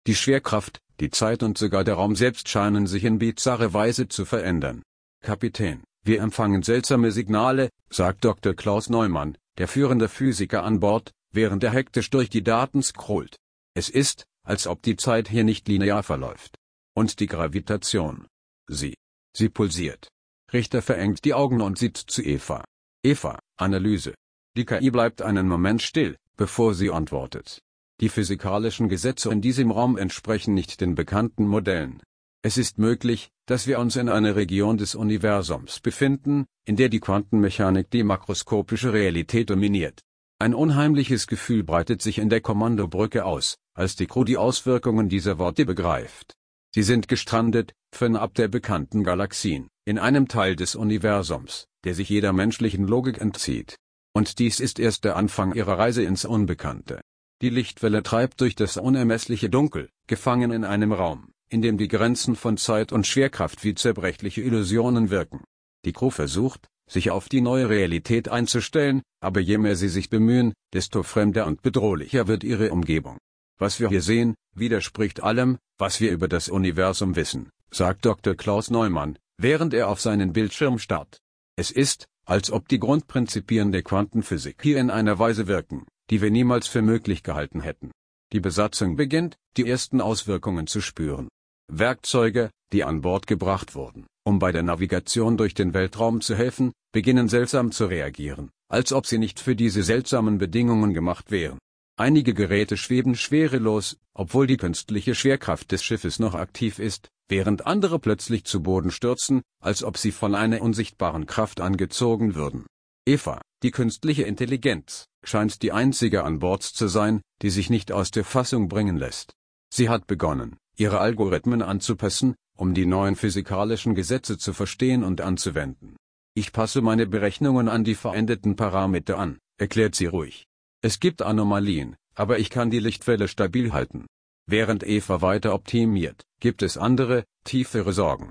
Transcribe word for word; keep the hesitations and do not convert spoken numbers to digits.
Die Schwerkraft, die Zeit und sogar der Raum selbst scheinen sich in bizarre Weise zu verändern. Kapitän, wir empfangen seltsame Signale, sagt Doktor Klaus Neumann, der führende Physiker an Bord, während er hektisch durch die Daten scrollt. Es ist, als ob die Zeit hier nicht linear verläuft. Und die Gravitation. Sie. Sie pulsiert. Richter verengt die Augen und sieht zu Eva. Eva, Analyse. Die K I bleibt einen Moment still, bevor sie antwortet. Die physikalischen Gesetze in diesem Raum entsprechen nicht den bekannten Modellen. Es ist möglich, dass wir uns in einer Region des Universums befinden, in der die Quantenmechanik die makroskopische Realität dominiert. Ein unheimliches Gefühl breitet sich in der Kommandobrücke aus, als die Crew die Auswirkungen dieser Worte begreift. Sie sind gestrandet, fernab der bekannten Galaxien, in einem Teil des Universums, der sich jeder menschlichen Logik entzieht. Und dies ist erst der Anfang ihrer Reise ins Unbekannte. Die Lichtwelle treibt durch das unermessliche Dunkel, gefangen in einem Raum, in dem die Grenzen von Zeit und Schwerkraft wie zerbrechliche Illusionen wirken. Die Crew versucht, sich auf die neue Realität einzustellen, aber je mehr sie sich bemühen, desto fremder und bedrohlicher wird ihre Umgebung. Was wir hier sehen, widerspricht allem, was wir über das Universum wissen, sagt Doktor Klaus Neumann, während er auf seinen Bildschirm starrt. Es ist, als ob die Grundprinzipien der Quantenphysik hier in einer Weise wirken, die wir niemals für möglich gehalten hätten. Die Besatzung beginnt, die ersten Auswirkungen zu spüren. Werkzeuge, die an Bord gebracht wurden, um bei der Navigation durch den Weltraum zu helfen, beginnen seltsam zu reagieren, als ob sie nicht für diese seltsamen Bedingungen gemacht wären. Einige Geräte schweben schwerelos, obwohl die künstliche Schwerkraft des Schiffes noch aktiv ist, während andere plötzlich zu Boden stürzen, als ob sie von einer unsichtbaren Kraft angezogen würden. Eva, die künstliche Intelligenz, scheint die einzige an Bord zu sein, die sich nicht aus der Fassung bringen lässt. Sie hat begonnen, ihre Algorithmen anzupassen, um die neuen physikalischen Gesetze zu verstehen und anzuwenden. Ich passe meine Berechnungen an die veränderten Parameter an, erklärt sie ruhig. Es gibt Anomalien, aber ich kann die Lichtwelle stabil halten. Während Eva weiter optimiert, gibt es andere, tiefere Sorgen.